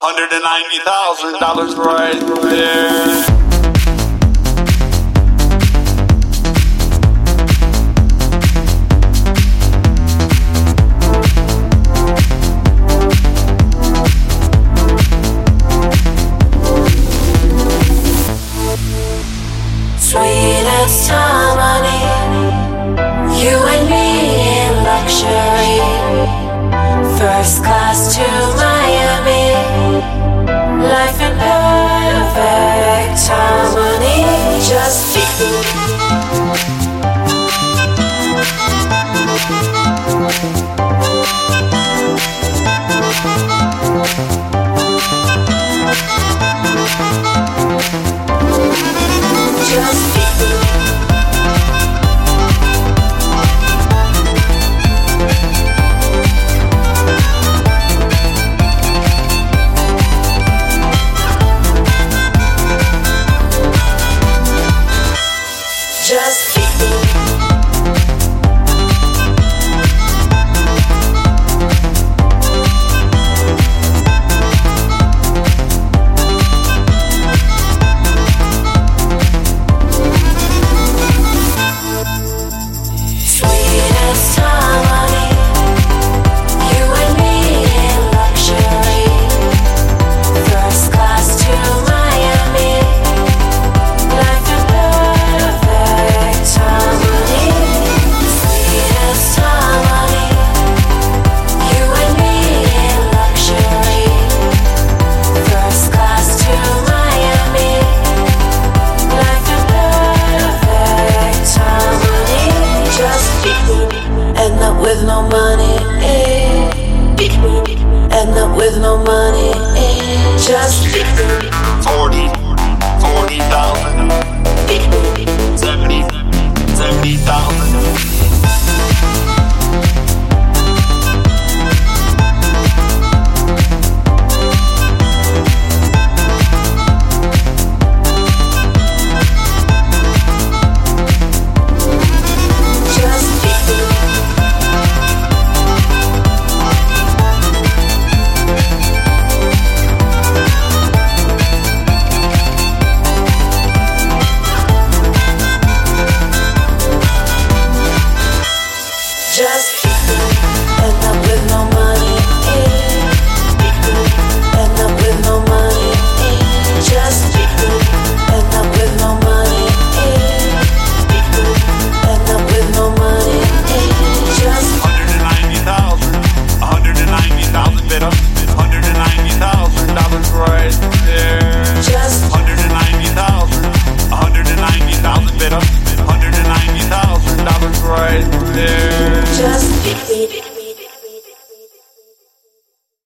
$190,000 right there. Sweetest harmony, you and me in luxury. First class to Miami, life in perfect harmony. Just with no money, end up with no money, just 40,000, 70,000. Just end up with no money, end up with no money, just end up with no money, end up with no money, just 190,000 bit up, $190,000 right there. Just 190,000 bit up, $190,000 right there. just